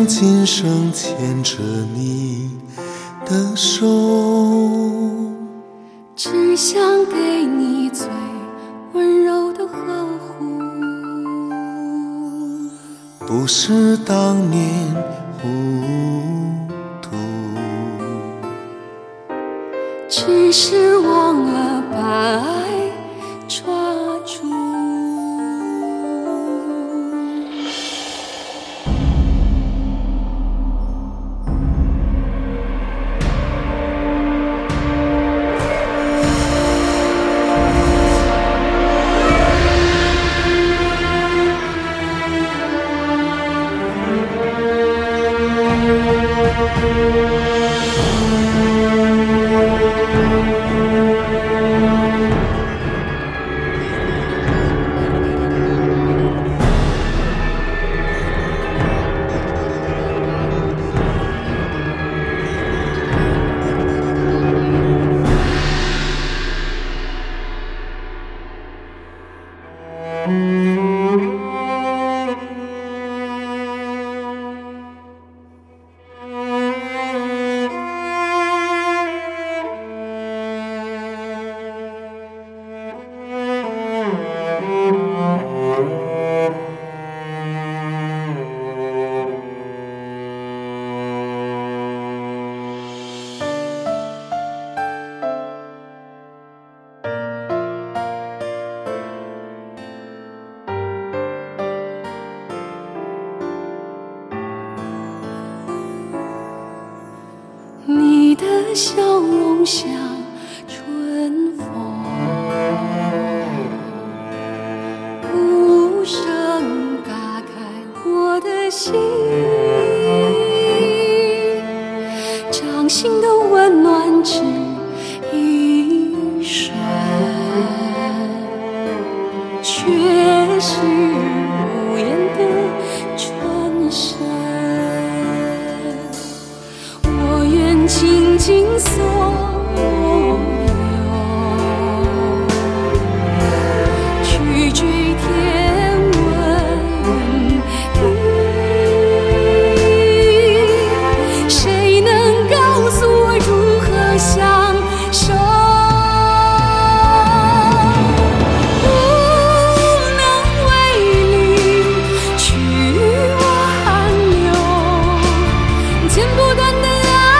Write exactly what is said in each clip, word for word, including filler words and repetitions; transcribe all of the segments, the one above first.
今生牵着你的手， 只想给你最温柔的呵护， 不是当年糊涂， 只是忘了把爱抓住。你的笑容像春风，无声打开我的心，掌心的温暖只一瞬，却是无言的春深。紧紧所有，去追天问地，谁能告诉我如何相守？无能为力去挽留，剪不断的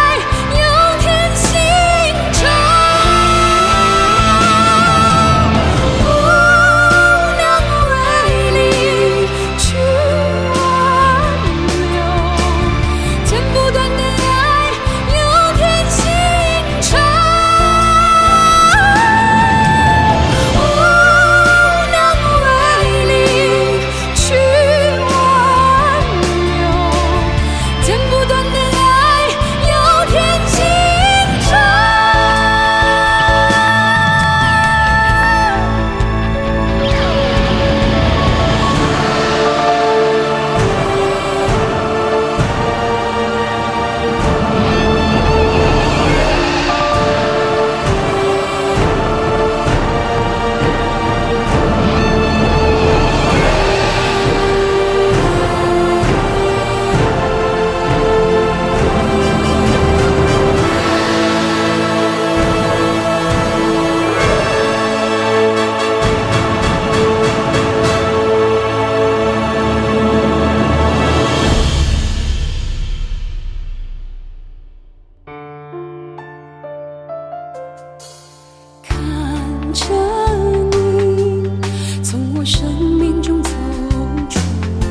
着你从我生命中走出，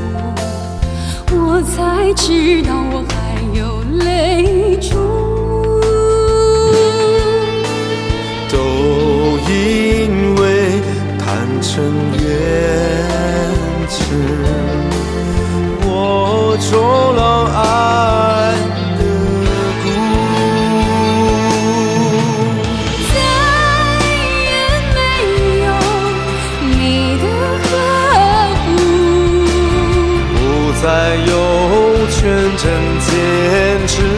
我才知道我还有泪珠。 都因为贪嗔怨痴，我终老爱的苦。 再也没有你的呵护， 不再有全真坚持。